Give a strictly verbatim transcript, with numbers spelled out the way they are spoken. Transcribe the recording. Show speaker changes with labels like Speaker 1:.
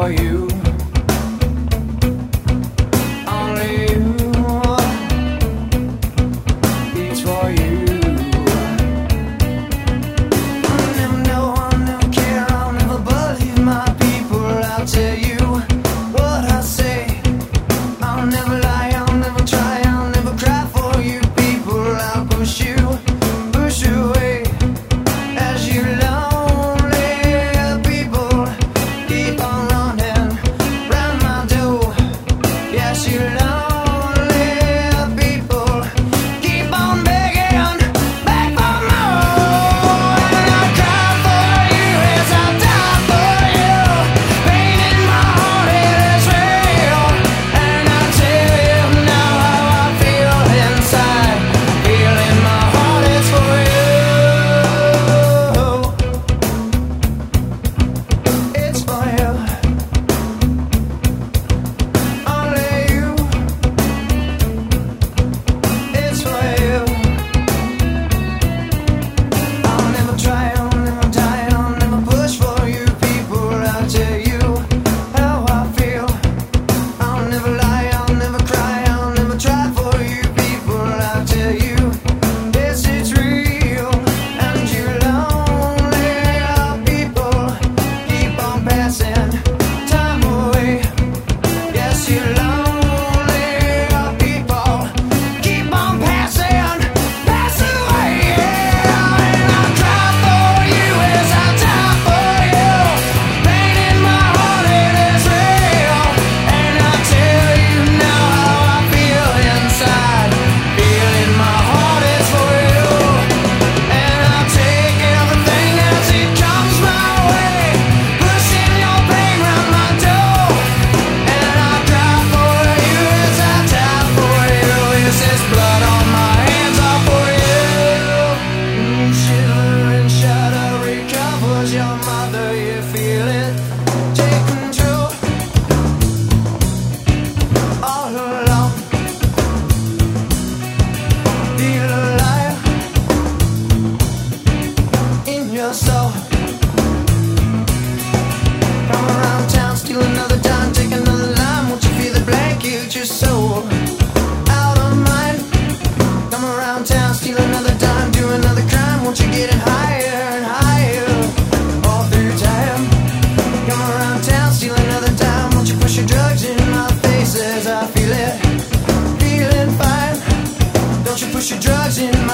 Speaker 1: for you. Only you. It's for you. I'll never know, I'll never care, I'll never believe my people. I'll tell you what I say. I'll never lie, I'll never try, I'll never cry for you people. I'll push you, push away as you lonely people keep on running round my door. Yes, you lonely people keep on begging back for more. And I'll cry for you as I die for you. Pain in my heart, it is real. And I'll tell you now how I feel inside. Feel in my heart, it's for you. It's for you. Only you. It's for you. I'll never try, I'll never die, I'll never push for you people. I'll tell you how I feel. I'll never lie, I'll never cry, I'll never try for you people. I'll tell you this is real. And you lonely people keep on passing time away. Yes, you lonely people keep on passing, pass away. Yeah, and I'll cry for you as I die for you. Pain in my heart, it is real. And I'll tell you now how I feel inside. Feel in my heart, it's for you. And I'll take everything as it comes my way, pushing your pain round my door. And I'll cry for you as I die for you. This is blood on my hands, all for you. You shiver and shudder, recovers your mother, you feel it. Take control all alone. Feel alive in your soul. Come around town, steal another dime, take another line. Won't you feel the blanket, your soul out of mind? Come around town, steal another dime, do another crime. Won't you get it higher and higher all through time? Come around town, steal another dime. Won't you push your drugs in my face as I feel it, feeling fine? Don't you push your drugs in